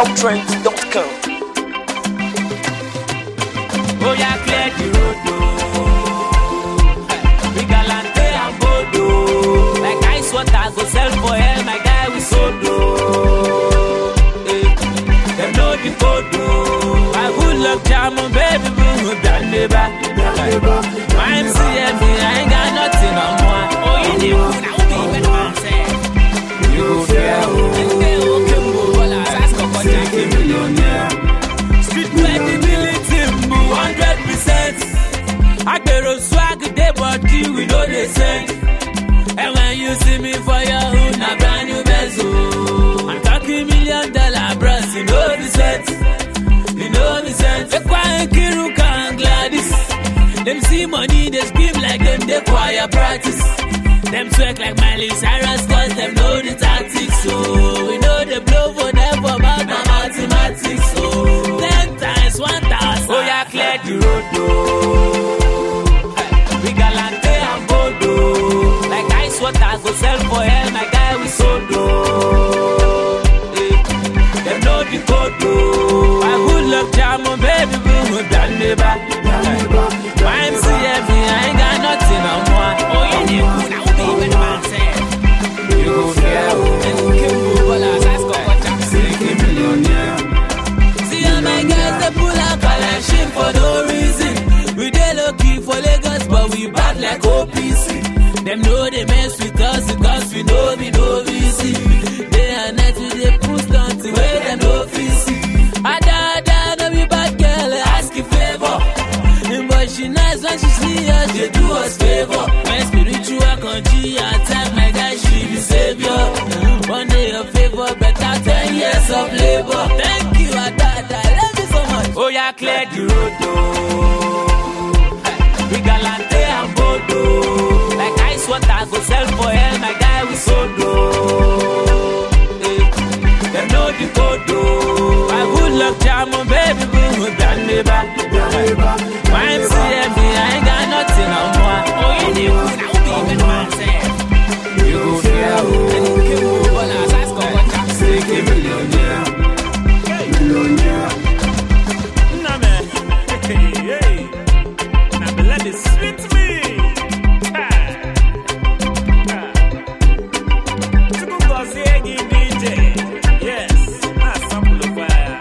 GLtrends.com. Oh yeah, clear the road, we galante and bodo. Like ice water go sell for hell, my guy we sodo. Them know the code. I good luck jam on baby boo, down the back. My MCM, I ain't got nothing on more. Oh you need good, I will be even man say. You go fair, and they will come over, ask for contact millionaire. Street credibility, 100%. I get a swag, they body, we know they send. And when you see me for your hood, na brand new bezel. I'm talking $1 million bros, you know the set. You know the set. They quiet Kiruka and Gladys. Them see money, they scream like them, they choir practice. Them sweat like Miley Cyrus, cause them know the tactics. So we know they blow for them for about the mathematics. So 10 times 1,000. Oh yeah, clear the road, we galante and bodo. Like ice water go sell for hell, my guy we sodo. Them know the code. I good luck jam on baby boo, down the back. My MCM, I ain't got nothing on more. Oh you need good, I will be even man say. You go fair, and you can move all our ass go watch out. $1 millionaire. See how my guys they pull out collection for no reason. We dey low key for Lagos, but we bad like OPC. Them know they mess with us because we know we know easy. Day and night we dey push down to where them no see. Ada, no be bad girl, ask you favor. But she nice when she see us, they do us favor. When spiritual country attack, my guy, she be savior. One day of favor, better 10 years of labor. Thank you, Ada, love you so much. Oh yeah, clear the road, we galante and bodo. Like ice water go sell for hell, my guy we sodo. Them know the code. I good luck jam on baby boo, down the back. My MCM, I ain't got nothing on more. Oh you need good, I will be even man say. You go fair, and you can move all our ass go watch out. $1 millionaire. Nah man, hey. Now be let it sweet me. DJ. Yes, that's sample of fire.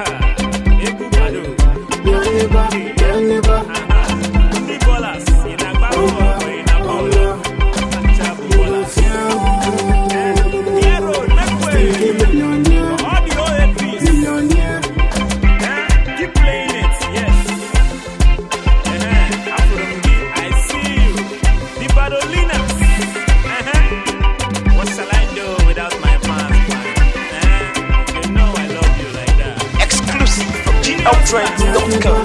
GLtrends.com.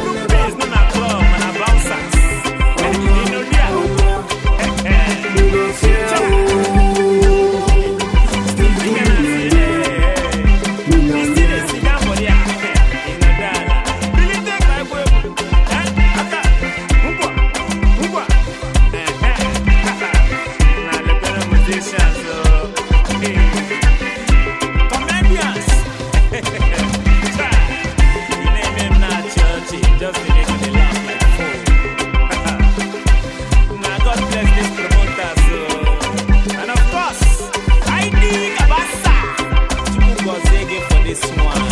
Just to make me laugh like fool. Now God bless this promoter, so. And of course, I dig Abasa. Chimu Gozege for this one.